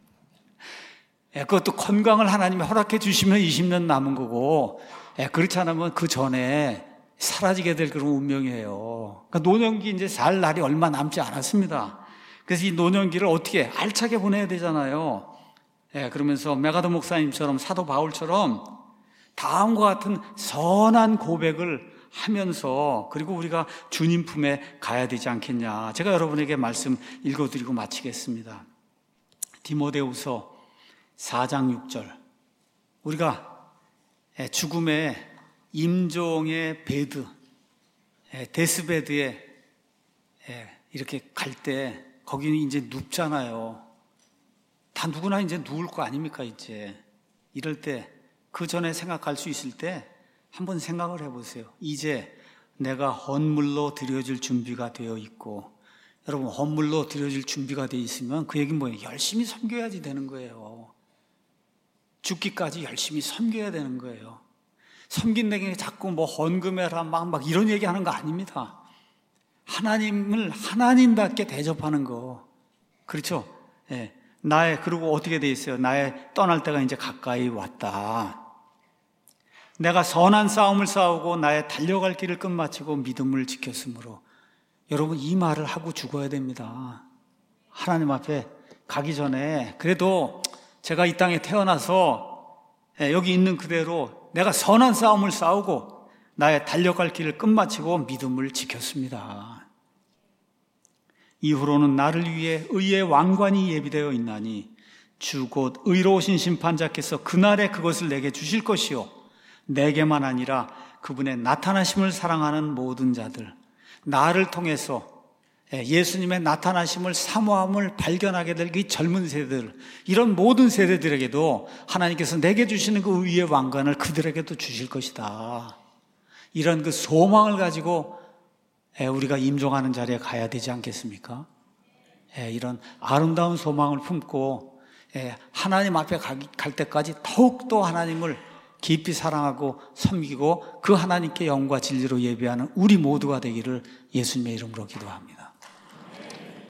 그것도 건강을 하나님이 허락해 주시면 20년 남은 거고, 그렇지 않으면 그 전에 사라지게 될 그런 운명이에요. 그러니까 노년기 이제 살 날이 얼마 남지 않았습니다. 그래서 이 노년기를 어떻게 알차게 보내야 되잖아요. 그러면서 메가드 목사님처럼 사도 바울처럼 다음과 같은 선한 고백을 하면서 그리고 우리가 주님 품에 가야 되지 않겠냐. 제가 여러분에게 말씀 읽어드리고 마치겠습니다. 디모데후서 4장 6절. 우리가 죽음의 임종의 베드, 데스베드에 이렇게 갈 때 거기는 이제 눕잖아요. 다 누구나 이제 누울 거 아닙니까, 이제. 이럴 때, 그 전에 생각할 수 있을 때, 한번 생각을 해보세요. 이제 내가 헌물로 드려질 준비가 되어 있고, 여러분, 헌물로 드려질 준비가 되어 있으면 그 얘기는 뭐예요? 열심히 섬겨야지 되는 거예요. 죽기까지 열심히 섬겨야 되는 거예요. 섬긴다는 게 자꾸 뭐 헌금해라, 막 이런 얘기 하는 거 아닙니다. 하나님을 하나님답게 대접하는 거. 그렇죠? 그리고 어떻게 돼 있어요? 나의 떠날 때가 이제 가까이 왔다. 내가 선한 싸움을 싸우고 나의 달려갈 길을 끝마치고 믿음을 지켰으므로 여러분 이 말을 하고 죽어야 됩니다. 하나님 앞에 가기 전에 그래도 제가 이 땅에 태어나서 여기 있는 그대로 내가 선한 싸움을 싸우고 나의 달려갈 길을 끝마치고 믿음을 지켰습니다. 이후로는 나를 위해 의의 왕관이 예비되어 있나니 주 곧 의로우신 심판자께서 그날에 그것을 내게 주실 것이요 내게만 아니라 그분의 나타나심을 사랑하는 모든 자들, 나를 통해서 예수님의 나타나심을 사모함을 발견하게 될 이 젊은 세대들, 이런 모든 세대들에게도 하나님께서 내게 주시는 그 의의 왕관을 그들에게도 주실 것이다. 이런 그 소망을 가지고 우리가 임종하는 자리에 가야 되지 않겠습니까? 이런 아름다운 소망을 품고 하나님 앞에 갈 때까지 더욱더 하나님을 깊이 사랑하고 섬기고 그 하나님께 영과 진리로 예배하는 우리 모두가 되기를 예수님의 이름으로 기도합니다.